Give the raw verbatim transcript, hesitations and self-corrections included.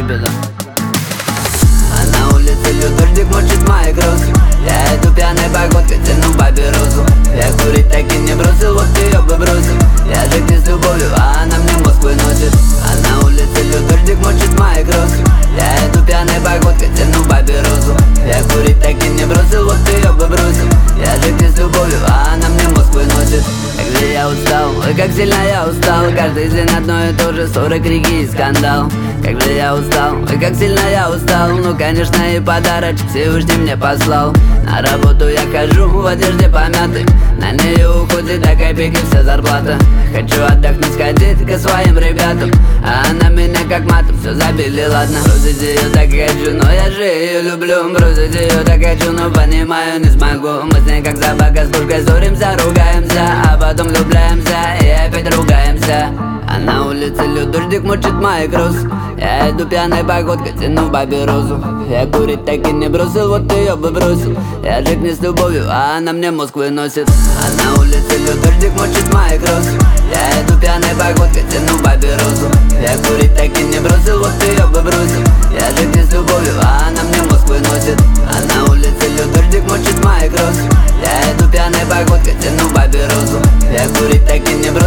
тебе, да. А на улице льет дождик, мочит мои кроссы. Я иду пьяной походкой, тяну папиросу. Я курить так и не бросил, вот ее бы бросил. Я же с любовью, а она мне мозг выносит. А на улице льет дождик, мочит мои кроссы. Я иду пьяной походкой, тяну папиросу. Я курить так и не бросил, вот ее бы бросил. Я же с любовью, а она мне мозг выносит. Как же я устал, ой, как сильно я устал. Каждый день одно и то же, ссоры, крики и скандал. Как же я устал, ой, как сильно я устал. Ну, конечно, и подарочек Всевышний мне послал. На работу я хожу в одежде помятой. На нее уходит до копейки вся зарплата. Хочу отдохнуть, сходить к своим ребятам. А она меня как матом, все забили, ладно. Бросить ее так хочу, но я же ее люблю. Бросить ее так хочу, но понимаю, не смогу. Мы с ней как собака с пушкой, ссоримся, ругаемся, а потом влюбляемся и опять ругаемся. А на улице льет дождик, мочит мои кроссы. Я иду пьяной походкой, тяну папиросу. Я курить так и не бросил, вот ее бы бросил. Я же к ней с любовью, а она мне мозг выносит. А на улице льет дождик, мочит мои кроссы. Я иду пьяной походкой, тяну папиросу. Я курить так и не бросил, вот ее бы бросил. Я же к ней с любовью, а она мне мозг выносит. А на улице льет дождик, мочит мои кроссы. Я иду пьяной походкой, тяну папиросу. Я курить так и не бросил.